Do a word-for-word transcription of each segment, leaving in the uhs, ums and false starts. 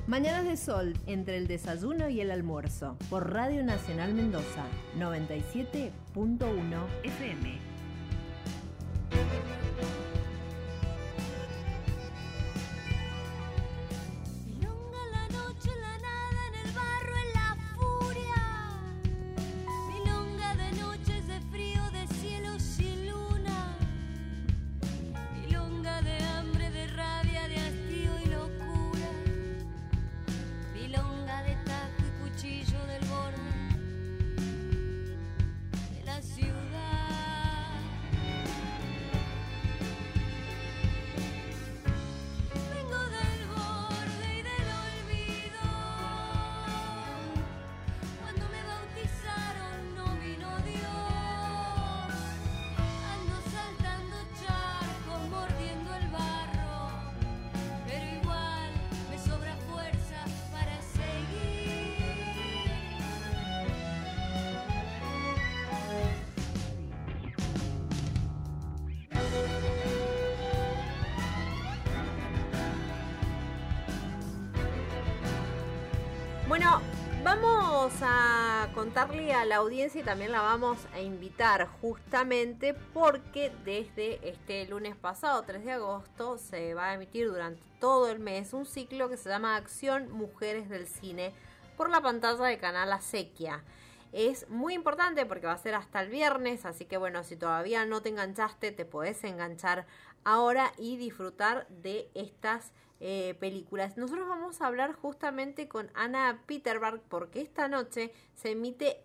Mañanas de Sol, entre el desayuno y el almuerzo, por Radio Nacional Mendoza, noventa y siete punto uno F M. Bueno, vamos a contarle a la audiencia y también la vamos a invitar justamente porque desde este lunes pasado, tres de agosto, se va a emitir durante todo el mes un ciclo que se llama Acción Mujeres del Cine por la pantalla de Canal Acequia. Es muy importante porque va a ser hasta el viernes, así que bueno, si todavía no te enganchaste, te podés enganchar ahora y disfrutar de estas eh, películas. Nosotros vamos a hablar justamente con Ana Peterberg porque esta noche se emite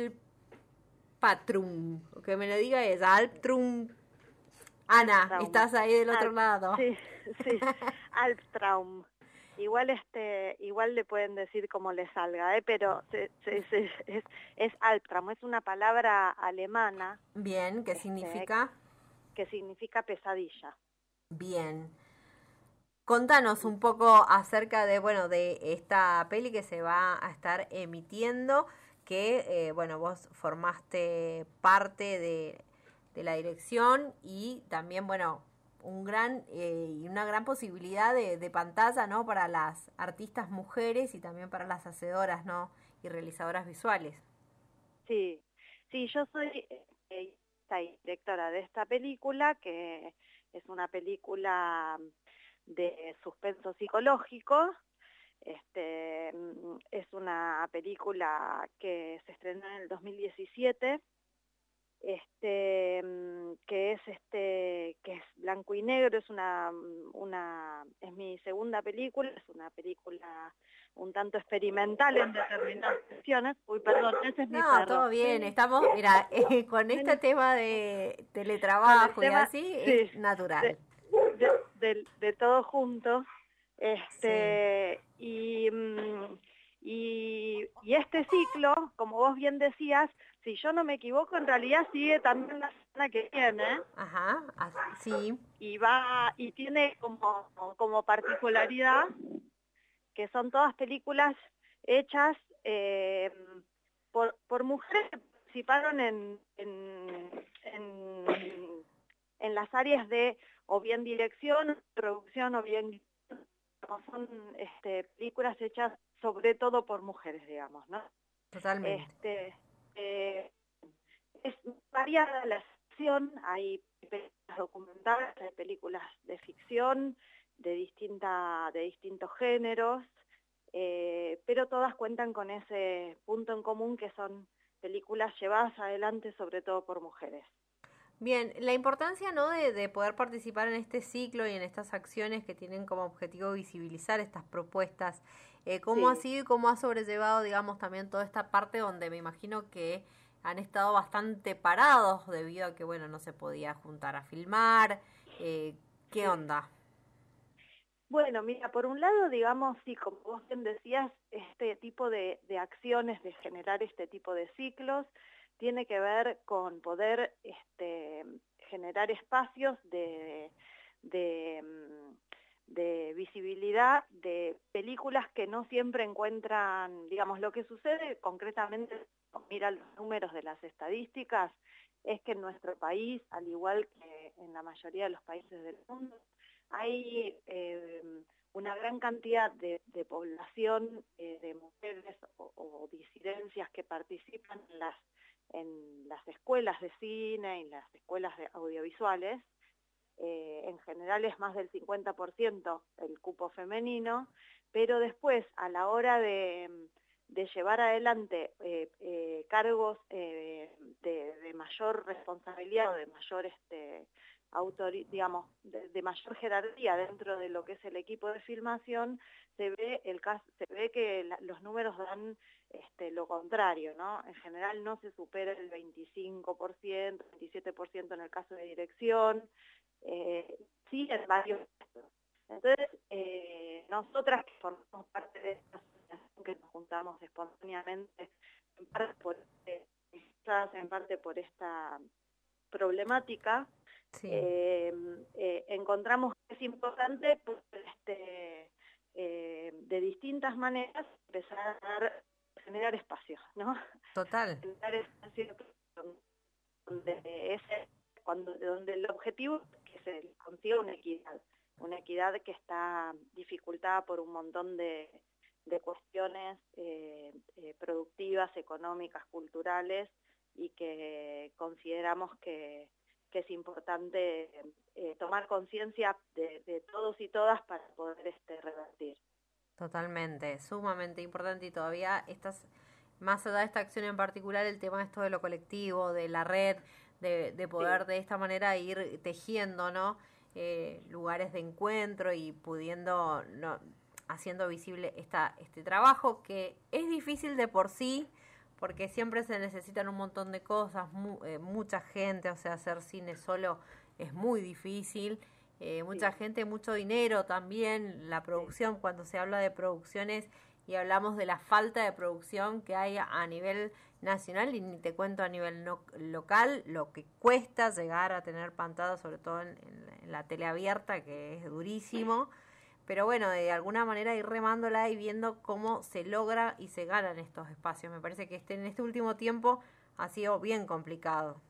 Alpatrum, que me lo diga ella, Alptrum. Ana, Alptraum. estás ahí del otro Alp, lado. Sí, sí, Alptraum. Igual este, igual le pueden decir como le salga, ¿eh? Pero se, se, se, es, es Albtraum, es una palabra alemana. Bien, ¿qué este, significa? Que significa pesadilla. Bien. Contanos un poco acerca de, bueno, de esta peli que se va a estar emitiendo, que, eh, bueno, vos formaste parte de, de la dirección y también, bueno, un gran eh, y una gran posibilidad de, de pantalla, ¿no? Para las artistas mujeres y también para las hacedoras, ¿no? Y realizadoras visuales. Sí, sí, yo soy eh, directora de esta película, que es una película de suspenso psicológico. Este, es una película que se estrenó en el dos mil diecisiete, este, que es este, que es blanco y negro, es una, una, es mi segunda película, es una película un tanto experimental en determinadas secciones. Uy, perdón, ese es mi No, perro. todo bien, Vení, estamos, mira, eh, con este vení. tema de Con el teletrabajo y tema, así sí, es natural. de, de, de, de todo junto. Sí. Este, y, y, y este ciclo, como vos bien decías, si yo no me equivoco, en realidad sigue también la semana que viene. Ajá, sí. Y va, y tiene como, como particularidad que son todas películas hechas eh, por, por mujeres que participaron en, en, en, en las áreas de o bien dirección, producción o bien son este, películas hechas sobre todo por mujeres, digamos, ¿no? Totalmente. Este, eh, es variada la sección, hay películas documentales, hay películas de ficción, de, distinta, de distintos géneros, eh, pero todas cuentan con ese punto en común que son películas llevadas adelante sobre todo por mujeres. Bien, la importancia, ¿no? de, de poder participar en este ciclo y en estas acciones que tienen como objetivo visibilizar estas propuestas. Eh, ¿Cómo ha Sí. sido y cómo ha sobrellevado, digamos, también toda esta parte donde me imagino que han estado bastante parados debido a que, bueno, no se podía juntar a filmar? Eh, ¿Qué Sí. onda? Bueno, mira, por un lado, digamos, sí, como vos bien decías, este tipo de, de acciones, de generar este tipo de ciclos, tiene que ver con poder este, generar espacios de, de, de visibilidad de películas que no siempre encuentran, digamos, lo que sucede concretamente, mira los números de las estadísticas, es que en nuestro país, al igual que en la mayoría de los países del mundo, hay eh, una gran cantidad de, de población, eh, de mujeres o, o disidencias que participan en las, en las escuelas de cine y las escuelas de audiovisuales. Eh, en general es más del cincuenta por ciento el cupo femenino, pero después a la hora de, de llevar adelante eh, eh, cargos eh, de, de mayor responsabilidad o de mayor este, autori digamos, de, de mayor jerarquía dentro de lo que es el equipo de filmación, se ve el caso, se ve que la, los números dan este, lo contrario, ¿no? En general no se supera el veinticinco por ciento, veintisiete por ciento en el caso de dirección, eh, sí en varios casos. Entonces, eh, nosotras que formamos parte de esta asociación, que nos juntamos espontáneamente, en parte por, eh, en parte por esta problemática, Sí. eh, eh, encontramos que es importante pues, este, eh, de distintas maneras empezar a dar, generar espacios, ¿no? Total. Generar espacios donde, ese, cuando, donde el objetivo es que se consiga una equidad, una equidad que está dificultada por un montón de, de cuestiones eh, eh, productivas, económicas, culturales, y que consideramos que que es importante eh, tomar conciencia de, de todos y todas para poder este, revertir. Totalmente, sumamente importante, y todavía estás, más allá de esta acción en particular, el tema esto de lo colectivo, de la red, de, de poder sí. de esta manera ir tejiendo, ¿no? Eh, lugares de encuentro y pudiendo, no, haciendo visible esta, este trabajo que es difícil de por sí, porque siempre se necesitan un montón de cosas, mu eh, mucha gente, o sea, hacer cine solo es muy difícil, eh, mucha sí. gente, mucho dinero también, la producción, sí. cuando se habla de producciones y hablamos de la falta de producción que hay a nivel nacional, y ni te cuento a nivel no local, lo que cuesta llegar a tener pantalla, sobre todo en, en, en la tele abierta, que es durísimo. Pero bueno, de alguna manera ir remándola y viendo cómo se logra y se ganan estos espacios. Me parece que este, en este último tiempo ha sido bien complicado.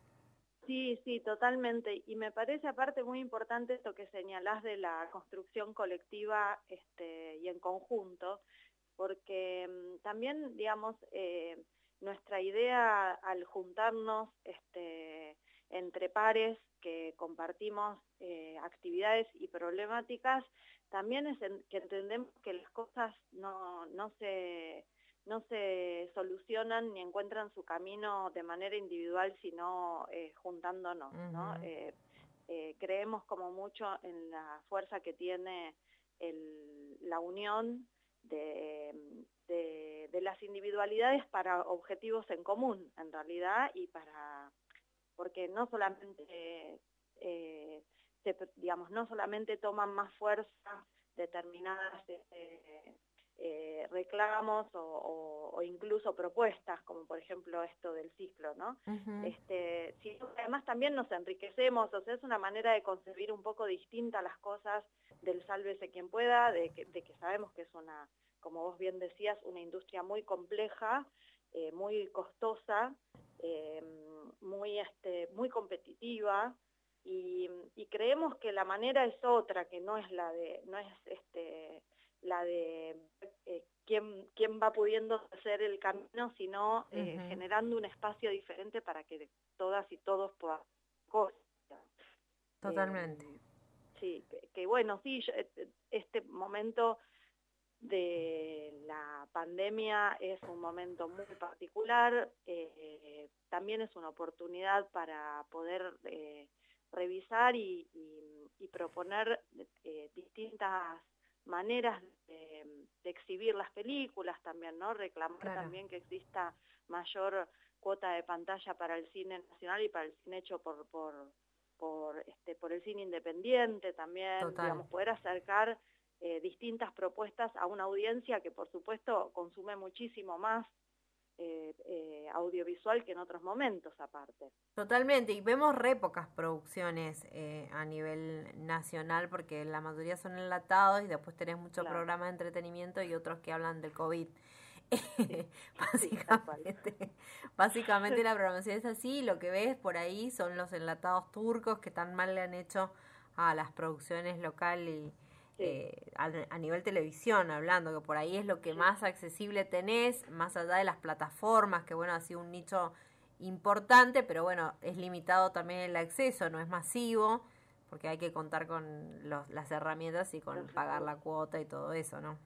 Sí, sí, totalmente. Y me parece aparte muy importante esto que señalás de la construcción colectiva este, y en conjunto, porque um, también, digamos, eh, nuestra idea al juntarnos este, entre pares que compartimos eh, actividades y problemáticas, también es en, que entendemos que las cosas no, no se... no se solucionan ni encuentran su camino de manera individual, sino eh, juntándonos, ¿no? Uh-huh. eh, eh, creemos como mucho en la fuerza que tiene el, la unión de, de, de las individualidades para objetivos en común, en realidad, y para, porque no solamente, eh, se, digamos, no solamente toman más fuerza determinadas eh, Eh, reclamos o, o, o incluso propuestas, como por ejemplo esto del ciclo, ¿no? Uh-huh. Este, sino que además también nos enriquecemos, o sea, es una manera de concebir un poco distinta las cosas del sálvese quien pueda, de que, de que sabemos que es una, como vos bien decías, una industria muy compleja, eh, muy costosa, eh, muy, este, muy competitiva, y, y creemos que la manera es otra, que no es la de, no es este la de eh, quién, quién va pudiendo hacer el camino, sino eh, uh-huh. generando un espacio diferente para que todas y todos puedan cosas. Totalmente. Eh, sí, que, que bueno, sí, yo, este momento de la pandemia es un momento muy particular, eh, también es una oportunidad para poder eh, revisar y, y, y proponer eh, distintas maneras de, de exhibir las películas también, ¿no? Reclamar claro. también que exista mayor cuota de pantalla para el cine nacional y para el cine hecho por por por este por el cine independiente también. Total. Digamos, poder acercar eh, distintas propuestas a una audiencia que por supuesto consume muchísimo más Eh, eh, audiovisual que en otros momentos aparte. Totalmente, y vemos re pocas producciones eh, a nivel nacional, porque la mayoría son enlatados y después tenés mucho claro. programa de entretenimiento y otros que hablan del COVID. Sí, básicamente, sí, básicamente la programación es así, lo que ves por ahí son los enlatados turcos que tan mal le han hecho a las producciones local y, sí. eh, a, a nivel televisión hablando, que por ahí es lo que sí. más accesible tenés, más allá de las plataformas, que bueno, ha sido un nicho importante, pero bueno, es limitado también el acceso, no es masivo, porque hay que contar con los, las herramientas y con pagar la cuota y todo eso, ¿no?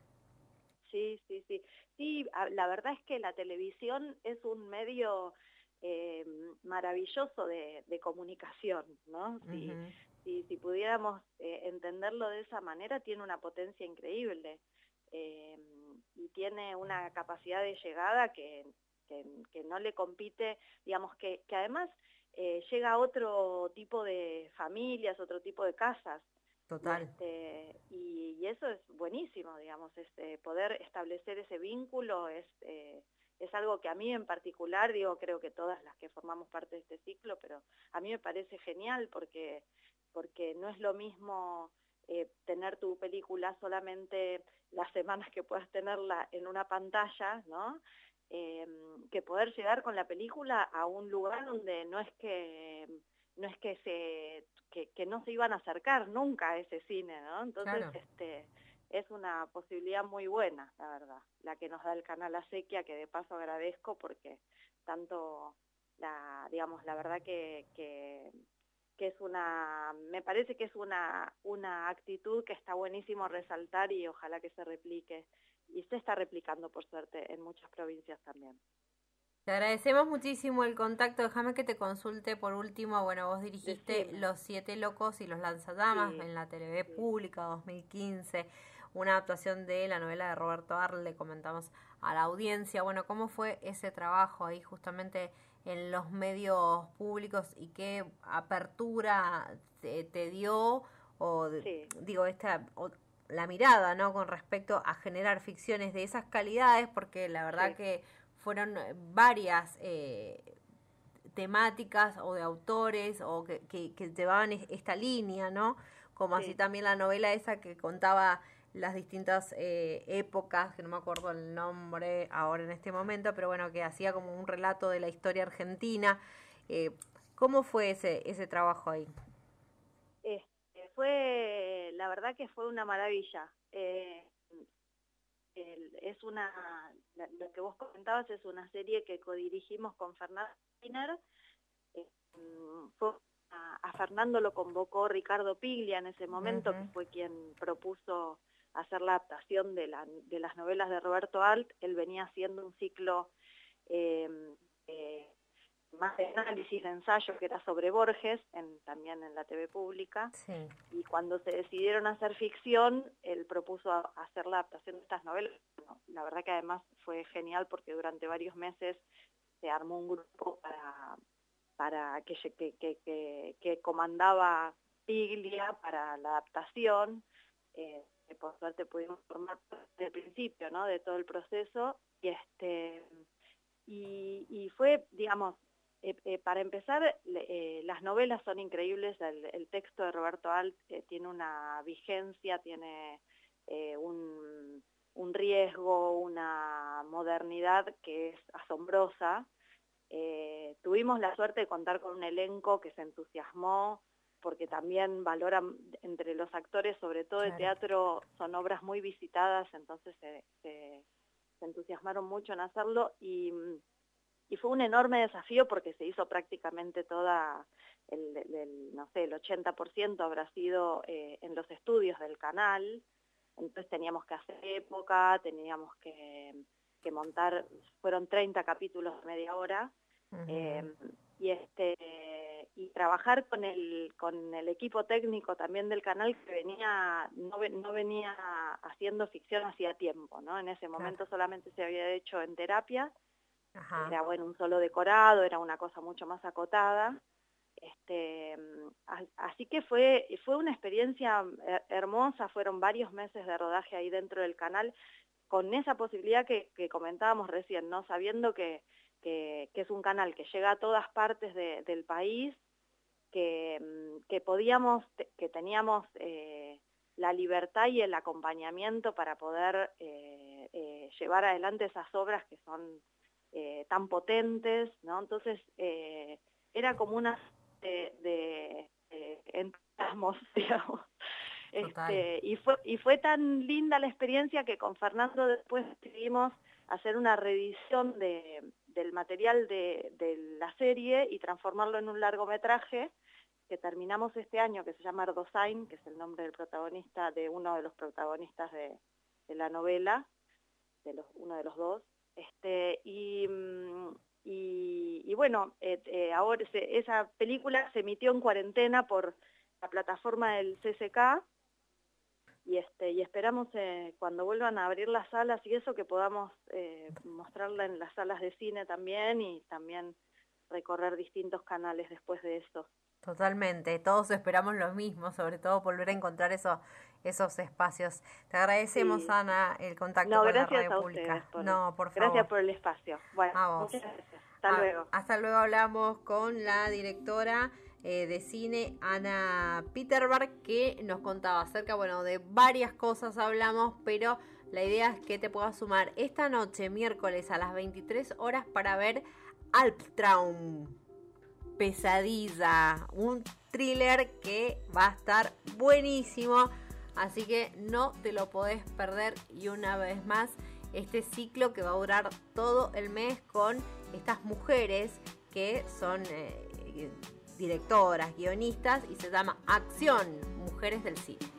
Sí, sí, sí. Sí, la verdad es que la televisión es un medio eh, maravilloso de, de comunicación, ¿no? Si, uh-huh. si, si pudiéramos eh, entenderlo de esa manera, tiene una potencia increíble eh, y tiene una capacidad de llegada que, que, que no le compite, digamos, que, que además eh, llega a otro tipo de familias, otro tipo de casas. Total. Este, y, y eso es buenísimo, digamos, este, poder establecer ese vínculo es, eh, es algo que a mí en particular, digo, creo que todas las que formamos parte de este ciclo, pero a mí me parece genial porque, porque no es lo mismo eh, tener tu película solamente las semanas que puedas tenerla en una pantalla, ¿no? Eh, que poder llegar con la película a un lugar donde no es que no es que se que, que no se iban a acercar nunca a ese cine, ¿no? Entonces, claro. este es una posibilidad muy buena, la verdad, la que nos da el canal Acequia, que de paso agradezco porque tanto la, digamos, la verdad que, que, que es una, me parece que es una, una actitud que está buenísimo resaltar y ojalá que se replique, y se está replicando por suerte en muchas provincias también. Te agradecemos muchísimo el contacto. Déjame que te consulte por último. Bueno, vos dirigiste Decime. Los Siete Locos y los Lanzallamas sí, en la T V sí. Pública dos mil quince, una adaptación de la novela de Roberto Arlt, le comentamos a la audiencia. Bueno, ¿cómo fue ese trabajo ahí justamente en los medios públicos y qué apertura te, te dio o sí. digo esta o, la mirada, ¿no? Con respecto a generar ficciones de esas calidades, porque la verdad sí. que fueron varias eh, temáticas o de autores o que, que, que llevaban esta línea, ¿no? Como sí. así también la novela esa que contaba las distintas eh, épocas, que no me acuerdo el nombre ahora en este momento, pero bueno, que hacía como un relato de la historia argentina. Eh, ¿Cómo fue ese, ese trabajo ahí? Este, fue, la verdad que fue una maravilla. Eh, El, es una, la, lo que vos comentabas es una serie que codirigimos con Fernando Spinner. Eh, fue a, a Fernando lo convocó Ricardo Piglia en ese momento, uh-huh. que fue quien propuso hacer la adaptación de, la, de las novelas de Roberto Arlt. Él venía haciendo un ciclo eh, eh, más de análisis, de ensayo, que era sobre Borges, en, también en la T V Pública, sí. y cuando se decidieron hacer ficción, él propuso a, a hacer la adaptación de estas novelas. Bueno, la verdad que además fue genial porque durante varios meses se armó un grupo para, para que, que, que, que, que comandaba Piglia para la adaptación, eh, que por suerte pudimos formar desde el principio, ¿no?, de todo el proceso, y este y, y fue, digamos, Eh, eh, para empezar, eh, las novelas son increíbles, el, el texto de Roberto Arlt eh, tiene una vigencia, tiene eh, un, un riesgo, una modernidad que es asombrosa. Eh, tuvimos la suerte de contar con un elenco que se entusiasmó, porque también valoran entre los actores, sobre todo de claro. teatro, son obras muy visitadas, entonces se, se, se entusiasmaron mucho en hacerlo y... Y fue un enorme desafío porque se hizo prácticamente toda, el, el, el no sé, el ochenta por ciento habrá sido eh, en los estudios del canal. Entonces teníamos que hacer época, teníamos que, que montar, fueron treinta capítulos de media hora, uh-huh. eh, y, este, y trabajar con el, con el equipo técnico también del canal que venía no, no venía haciendo ficción hacía tiempo, ¿no? En ese momento claro. solamente se había hecho en terapia. Ajá. Era bueno un solo decorado, era una cosa mucho más acotada, este, así que fue, fue una experiencia hermosa, fueron varios meses de rodaje ahí dentro del canal, con esa posibilidad que, que comentábamos recién, ¿no? Sabiendo que, que, que es un canal que llega a todas partes de, del país, que, que podíamos, que teníamos eh, la libertad y el acompañamiento para poder eh, eh, llevar adelante esas obras que son Eh, tan potentes, ¿no? Entonces eh, era como una de, de, de entusiasmos, digamos. Este, y fue y fue tan linda la experiencia que con Fernando después decidimos hacer una reedición de, del material de, de la serie y transformarlo en un largometraje que terminamos este año, que se llama Erdosain, que es el nombre del protagonista, de uno de los protagonistas de, de la novela, de los, uno de los dos. Este, y, y, y bueno, eh, eh, ahora se, esa película se emitió en cuarentena por la plataforma del C C K, y este y esperamos eh, cuando vuelvan a abrir las salas y eso, que podamos eh, mostrarla en las salas de cine también, y también recorrer distintos canales después de eso. Totalmente, todos esperamos lo mismo, sobre todo volver a encontrar esos, esos espacios. Te agradecemos, sí. Ana, el contacto no, con la radio a pública. Por, no, por favor. Gracias por el espacio. Bueno, a vos. Muchas gracias. Hasta a, luego. Hasta luego. Hablamos con la directora eh, de cine, Ana Peterberg, que nos contaba acerca, bueno, de varias cosas hablamos, pero la idea es que te puedas sumar esta noche, miércoles a las veintitrés horas, para ver Albtraum. Pesadilla, un thriller que va a estar buenísimo, así que no te lo podés perder. Y una vez más, este ciclo que va a durar todo el mes con estas mujeres que son eh, directoras, guionistas, y se llama Acción, Mujeres del Cine.